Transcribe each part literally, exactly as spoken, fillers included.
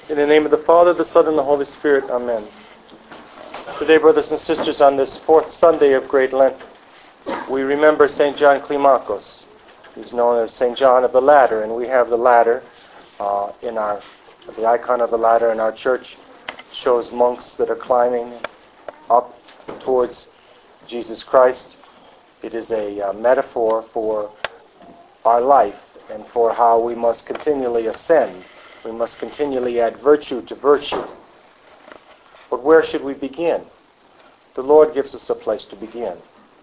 In the name of the Father, the Son, and the Holy Spirit. Amen. Today, brothers and sisters, on this fourth Sunday of Great Lent, we remember Saint John Climacus. He's known as Saint John of the Ladder, and we have the ladder uh, in our, the icon of the ladder in our church shows monks that are climbing up towards Jesus Christ. It is a uh, metaphor for our life and for how we must continually ascend. We must continually add virtue to virtue. But where should we begin? The Lord gives us a place to begin.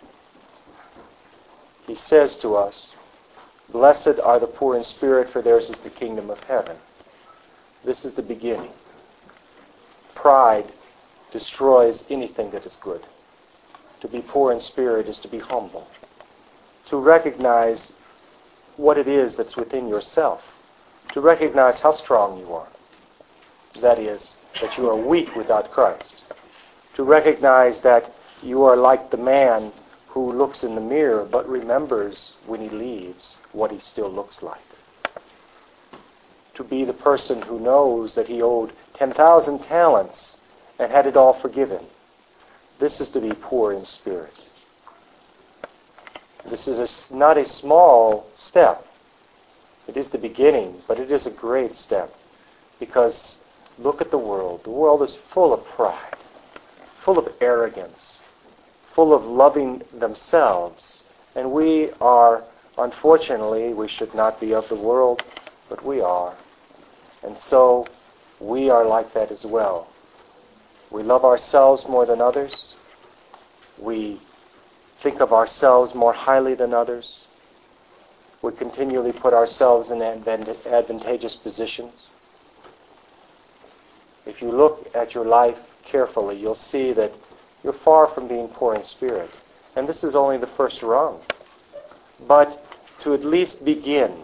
He says to us, "Blessed are the poor in spirit, for theirs is the kingdom of heaven." This is the beginning. Pride destroys anything that is good. To be poor in spirit is to be humble. To recognize what it is that's within yourself. To recognize how strong you are. That is, that you are weak without Christ. To recognize that you are like the man who looks in the mirror but remembers when he leaves what he still looks like. To be the person who knows that he owed ten thousand talents and had it all forgiven. This is to be poor in spirit. This is a, not a small step. It is the beginning, but it is a great step. Because look at the world. The world is full of pride, full of arrogance, full of loving themselves. And we are, unfortunately, we should not be of the world, but we are. And so we are like that as well. We love ourselves more than others. We think of ourselves more highly than others. We continually put ourselves in advantageous positions. If you look at your life carefully, you'll see that you're far from being poor in spirit. And this is only the first rung. But to at least begin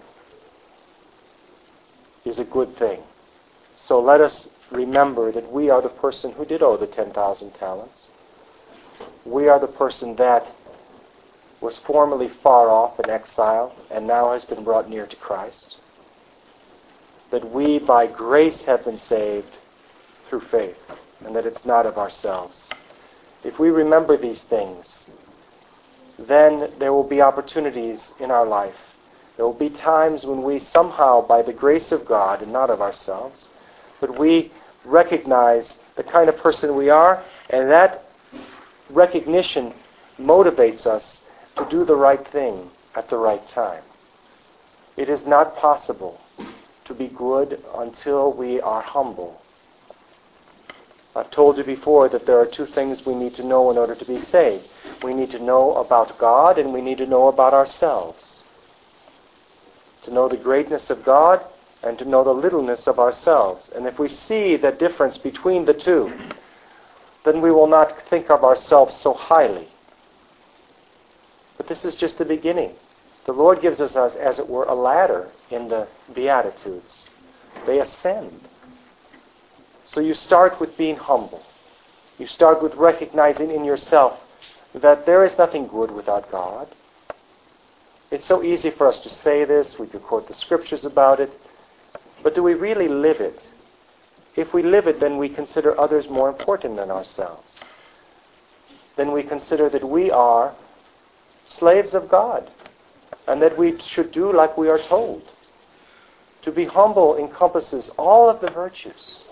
is a good thing. So let us remember that we are the person who did owe the ten thousand talents. We are the person that was formerly far off in exile and now has been brought near to Christ. That we by grace have been saved through faith, and that it's not of ourselves. If we remember these things, then there will be opportunities in our life. There will be times when we somehow, by the grace of God and not of ourselves, but we recognize the kind of person we are, and that recognition motivates us to do the right thing at the right time. It is not possible to be good until we are humble. I've told you before that there are two things we need to know in order to be saved. We need to know about God, and we need to know about ourselves. To know the greatness of God and to know the littleness of ourselves. And if we see the difference between the two, then we will not think of ourselves so highly. But this is just the beginning. The Lord gives us, as, as it were, a ladder in the Beatitudes. They ascend. So you start with being humble. You start with recognizing in yourself that there is nothing good without God. It's so easy for us to say this. We could quote the scriptures about it. But do we really live it? If we live it, then we consider others more important than ourselves. Then we consider that we are slaves of God, and that we should do like we are told. To be humble encompasses all of the virtues.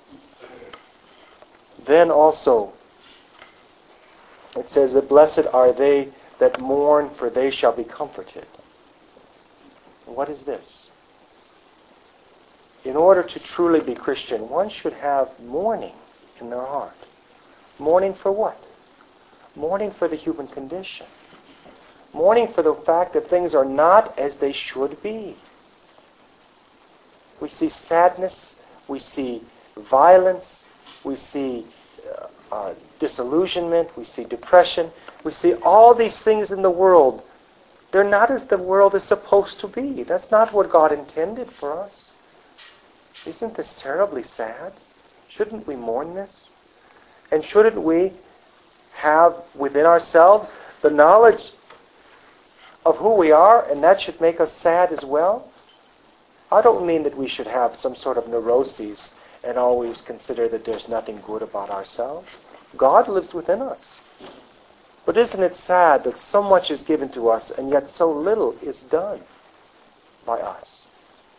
Then also, it says that blessed are they that mourn, for they shall be comforted. What is this? In order to truly be Christian, one should have mourning in their heart. Mourning for what? Mourning for the human condition. Mourning for the fact that things are not as they should be. We see sadness, we see violence, we see uh, uh, disillusionment, we see depression, we see all these things in the world. They're not as the world is supposed to be. That's not what God intended for us. Isn't this terribly sad? Shouldn't we mourn this? And shouldn't we have within ourselves the knowledge of who we are, and that should make us sad as well? I don't mean that we should have some sort of neuroses and always consider that there's nothing good about ourselves. God lives within us. But isn't it sad that so much is given to us and yet so little is done by us?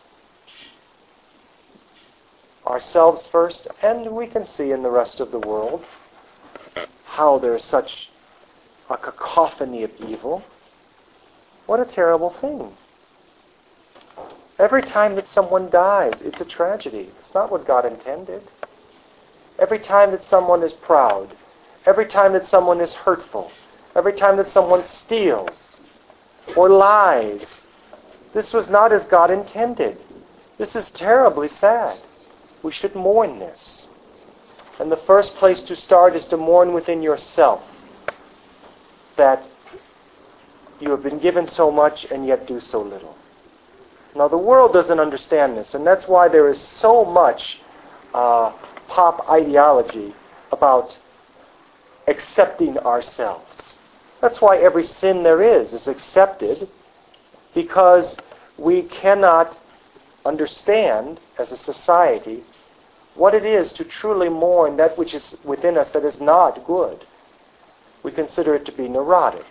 Ourselves first, and we can see in the rest of the world how there's such a cacophony of evil. What a terrible thing. Every time that someone dies, it's a tragedy. It's not what God intended. Every time that someone is proud, every time that someone is hurtful, every time that someone steals or lies, this was not as God intended. This is terribly sad. We should mourn this. And the first place to start is to mourn within yourself that you have been given so much and yet do so little. Now the world doesn't understand this, and that's why there is so much uh, pop ideology about accepting ourselves. That's why every sin there is is accepted, because we cannot understand as a society what it is to truly mourn that which is within us that is not good. We consider it to be neurotic.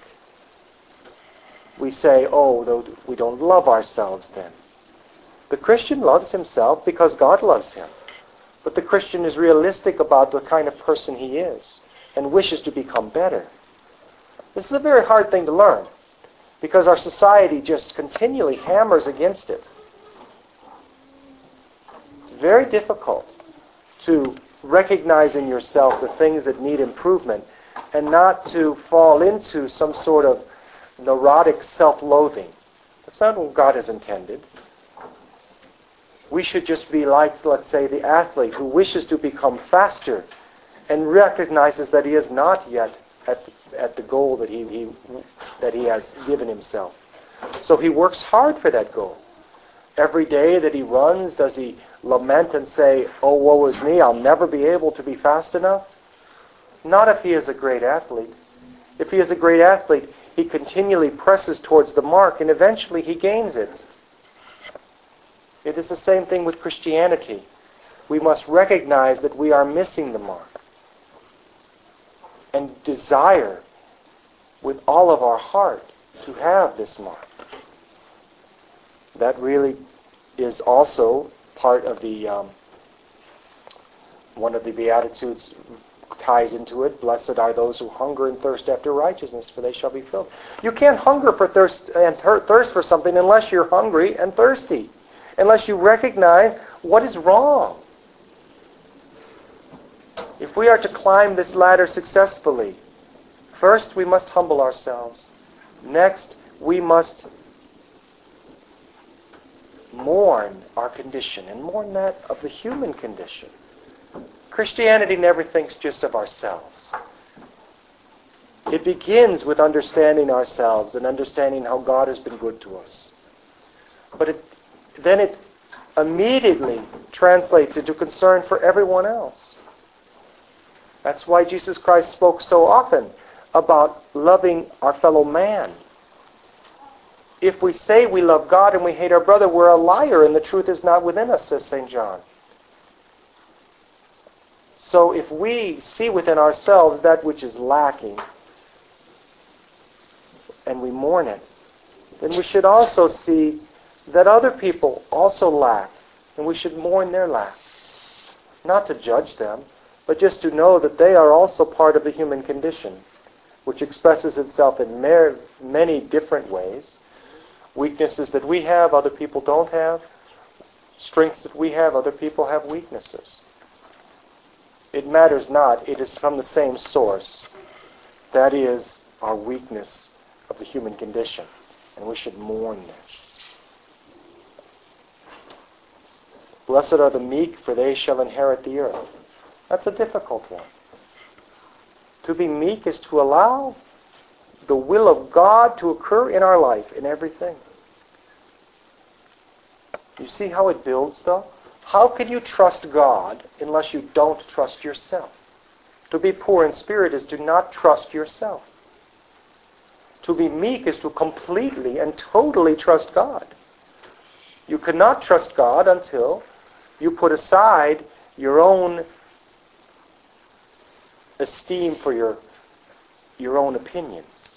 We say, oh, we don't love ourselves then. The Christian loves himself because God loves him. But the Christian is realistic about the kind of person he is and wishes to become better. This is a very hard thing to learn because our society just continually hammers against it. It's very difficult to recognize in yourself the things that need improvement and not to fall into some sort of neurotic self-loathing. That's not what God has intended. We should just be like, let's say, the athlete who wishes to become faster and recognizes that he is not yet at the, at the goal that he, he that he has given himself. So he works hard for that goal. Every day that he runs, does he lament and say, oh, woe is me, I'll never be able to be fast enough? Not if he is a great athlete. If he is a great athlete, he continually presses towards the mark and eventually he gains it. It is the same thing with Christianity. We must recognize that we are missing the mark and desire with all of our heart to have this mark. That really is also part of the, um, one of the Beatitudes ties into it. Blessed are those who hunger and thirst after righteousness, for they shall be filled. You can't hunger for thirst and thirst for something unless you're hungry and thirsty, unless you recognize what is wrong. If we are to climb this ladder successfully, first we must humble ourselves. Next, we must mourn our condition, and mourn that of the human condition. Christianity never thinks just of ourselves. It begins with understanding ourselves and understanding how God has been good to us. But it, then it immediately translates into concern for everyone else. That's why Jesus Christ spoke so often about loving our fellow man. If we say we love God and we hate our brother, we're a liar and the truth is not within us, says Saint John. So if we see within ourselves that which is lacking and we mourn it, then we should also see that other people also lack, and we should mourn their lack. Not to judge them, but just to know that they are also part of the human condition, which expresses itself in many different ways. Weaknesses that we have, other people don't have. Strengths that we have, other people have weaknesses. It matters not. It is from the same source. That is our weakness of the human condition. And we should mourn this. Blessed are the meek, for they shall inherit the earth. That's a difficult one. To be meek is to allow the will of God to occur in our life, in everything. You see how it builds, though? How can you trust God unless you don't trust yourself? To be poor in spirit is to not trust yourself. To be meek is to completely and totally trust God. You cannot trust God until you put aside your own esteem for your, your own opinions.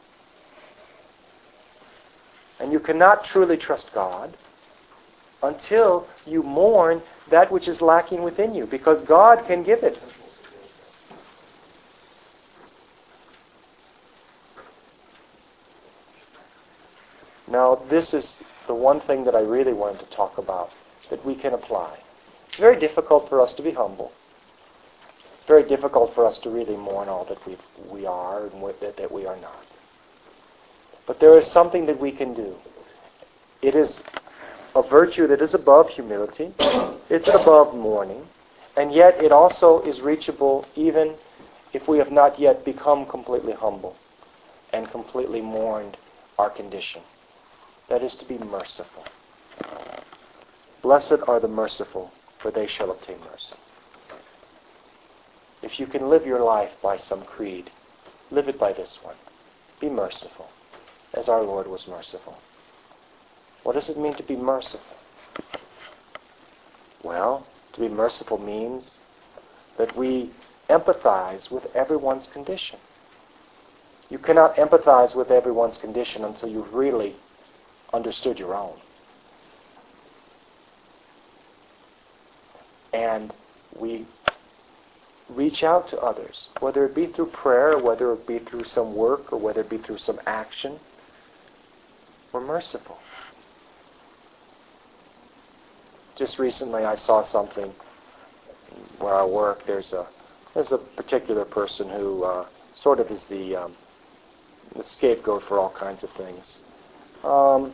And you cannot truly trust God until you mourn that which is lacking within you, because God can give it. Now, this is the one thing that I really wanted to talk about, that we can apply. It's very difficult for us to be humble. It's very difficult for us to really mourn all that we we are and that we are not. But there is something that we can do. It is a virtue that is above humility. It's above mourning. And yet it also is reachable even if we have not yet become completely humble and completely mourned our condition. That is to be merciful. Blessed are the merciful, for they shall obtain mercy. If you can live your life by some creed, live it by this one. Be merciful, as our Lord was merciful. What does it mean to be merciful? Well, to be merciful means that we empathize with everyone's condition. You cannot empathize with everyone's condition until you've really understood your own. And we reach out to others, whether it be through prayer, or whether it be through some work, or whether it be through some action. We're merciful. Just recently I saw something where I work. There's a there's a particular person who uh, sort of is the, um, the scapegoat for all kinds of things. Um,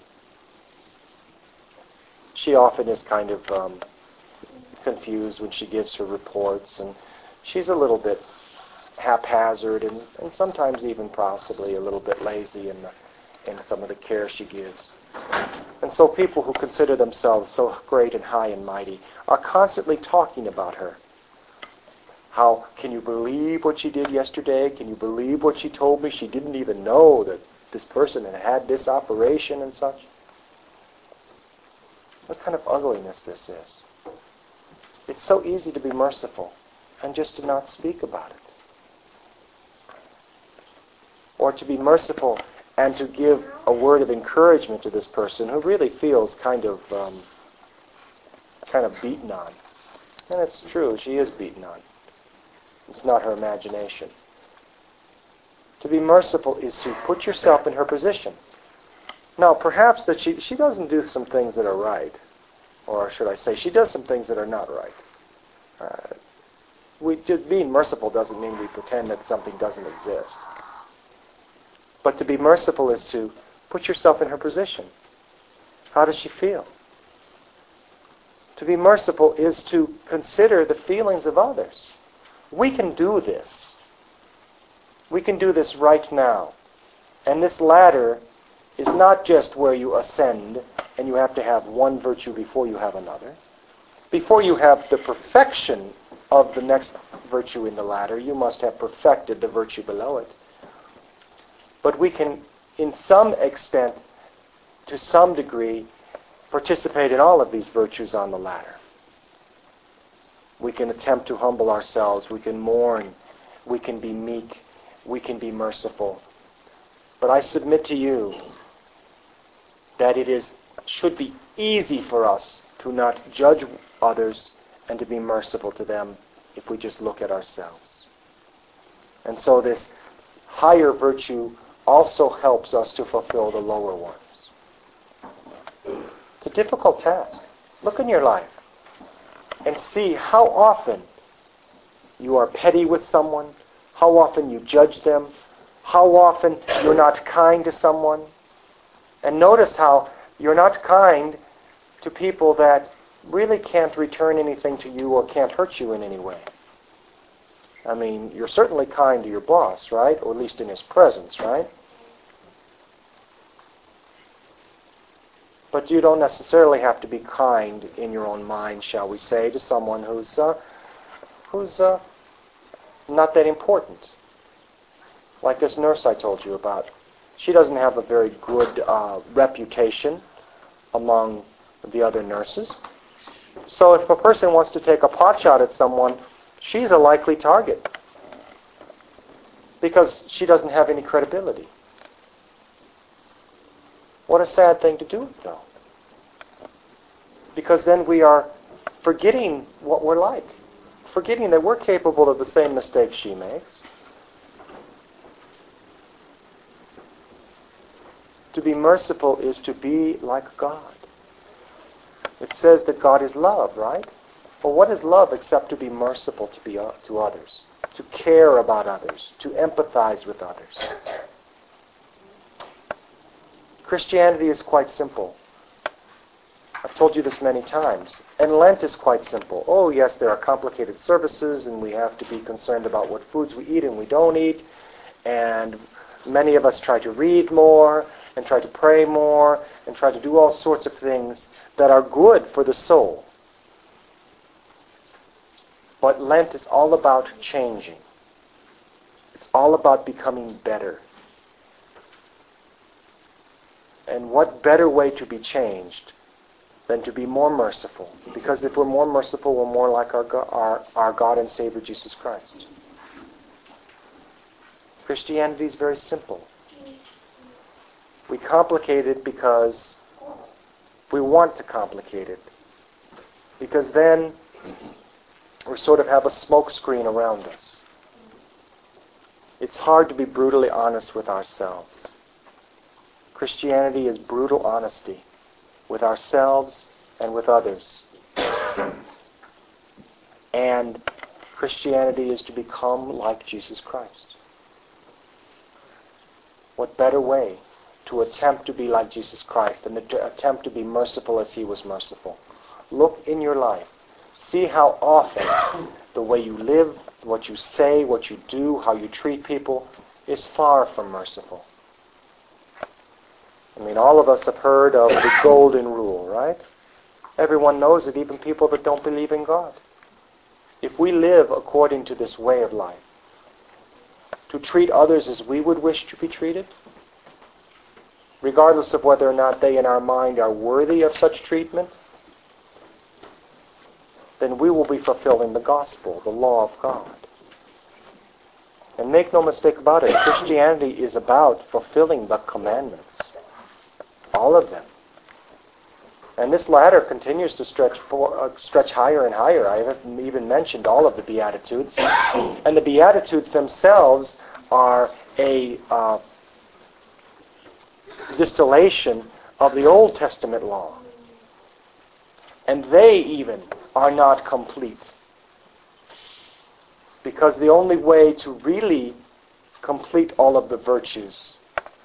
she often is kind of um, confused when she gives her reports, and she's a little bit haphazard and, and sometimes even possibly a little bit lazy in, the, in some of the care she gives. And so people who consider themselves so great and high and mighty are constantly talking about her. How, can you believe what she did yesterday? Can you believe what she told me? She didn't even know that this person had had this operation and such. What kind of ugliness this is. It's so easy to be merciful and just to not speak about it. Or to be merciful and to give a word of encouragement to this person who really feels kind of um, kind of beaten on. And it's true, she is beaten on. It's not her imagination. To be merciful is to put yourself in her position. Now, perhaps that she, she doesn't do some things that are right. Or should I say, she does some things that are not right. Uh, we, just being merciful doesn't mean we pretend that something doesn't exist. But to be merciful is to put yourself in her position. How does she feel? To be merciful is to consider the feelings of others. We can do this. We can do this right now. And this ladder is not just where you ascend and you have to have one virtue before you have another. Before you have the perfection of the next virtue in the ladder, you must have perfected the virtue below it. But we can, in some extent, to some degree, participate in all of these virtues on the ladder. We can attempt to humble ourselves. We can mourn. We can be meek. We can be merciful. But I submit to you that it is should be easy for us to not judge others and to be merciful to them if we just look at ourselves. And so this higher virtue also helps us to fulfill the lower ones. It's a difficult task. Look in your life and see how often you are petty with someone, how often you judge them, how often you're not kind to someone. And notice how you're not kind to people that really can't return anything to you or can't hurt you in any way. I mean, you're certainly kind to your boss, right? Or at least in his presence, right? But you don't necessarily have to be kind in your own mind, shall we say, to someone who's uh, who's uh, not that important. Like this nurse I told you about. She doesn't have a very good uh, reputation among the other nurses. So if a person wants to take a pot shot at someone, she's a likely target because she doesn't have any credibility. What a sad thing to do, though. Because then we are forgetting what we're like, forgetting that we're capable of the same mistakes she makes. To be merciful is to be like God. It says that God is love, right? Well, what is love except to be merciful to be uh, to others, to care about others, to empathize with others? Christianity is quite simple. I've told you this many times. And Lent is quite simple. Oh, yes, there are complicated services, and we have to be concerned about what foods we eat and we don't eat. And many of us try to read more, and try to pray more, and try to do all sorts of things that are good for the soul. But Lent is all about changing. It's all about becoming better. And what better way to be changed than to be more merciful? Because if we're more merciful, we're more like our, our, our God and Savior Jesus Christ. Christianity is very simple. We complicate it because we want to complicate it. Because then we sort of have a smoke screen around us. It's hard to be brutally honest with ourselves. Christianity is brutal honesty with ourselves and with others. And Christianity is to become like Jesus Christ. What better way to attempt to be like Jesus Christ than to attempt to be merciful as He was merciful? Look in your life. See how often the way you live, what you say, what you do, how you treat people is far from merciful. I mean, all of us have heard of the golden rule, right? Everyone knows it, even people that don't believe in God. If we live according to this way of life, to treat others as we would wish to be treated, regardless of whether or not they in our mind are worthy of such treatment, then we will be fulfilling the gospel, the law of God. And make no mistake about it, Christianity is about fulfilling the commandments. All of them. And this ladder continues to stretch for, uh, stretch higher and higher. I haven't even mentioned all of the Beatitudes. And the Beatitudes themselves are a uh, distillation of the Old Testament law. And they even are not complete. Because the only way to really complete all of the virtues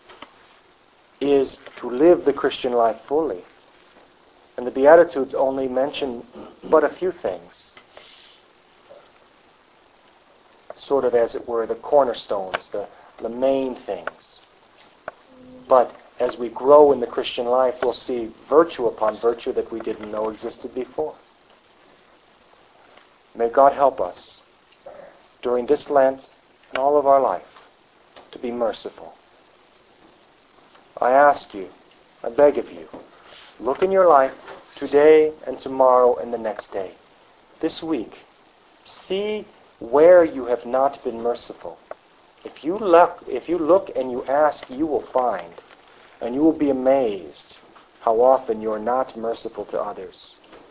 is to live the Christian life fully. And the Beatitudes only mention but a few things. Sort of, as it were, the cornerstones, the, the main things. But as we grow in the Christian life, we'll see virtue upon virtue that we didn't know existed before. May God help us during this Lent and all of our life to be merciful. I ask you, I beg of you, look in your life today and tomorrow and the next day. This week, see where you have not been merciful. If you look, if you look and you ask, you will find. And you will be amazed how often you are not merciful to others.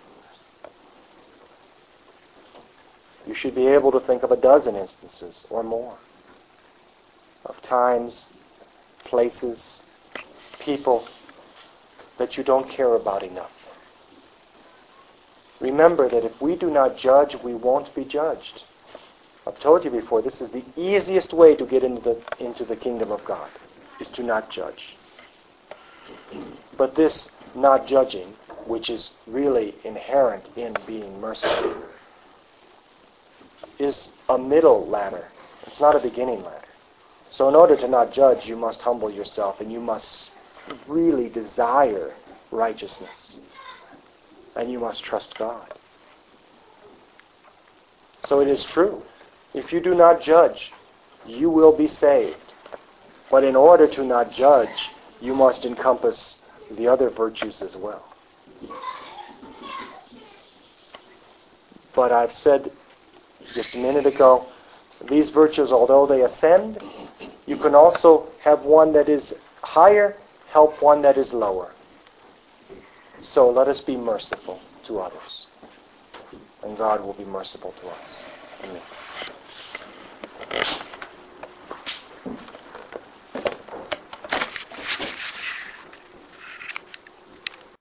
You should be able to think of a dozen instances or more of times, places, people that you don't care about enough. Remember that if we do not judge, we won't be judged. I've told you before, this is the easiest way to get into the, into the kingdom of God, is to not judge. But this not judging, which is really inherent in being merciful, is a middle ladder. It's not a beginning ladder. So in order to not judge, you must humble yourself and you must really desire righteousness. And you must trust God. So it is true. If you do not judge, you will be saved. But in order to not judge, you must encompass the other virtues as well. But I've said just a minute ago, these virtues, although they ascend, you can also have one that is higher help one that is lower. So let us be merciful to others, and God will be merciful to us. Amen.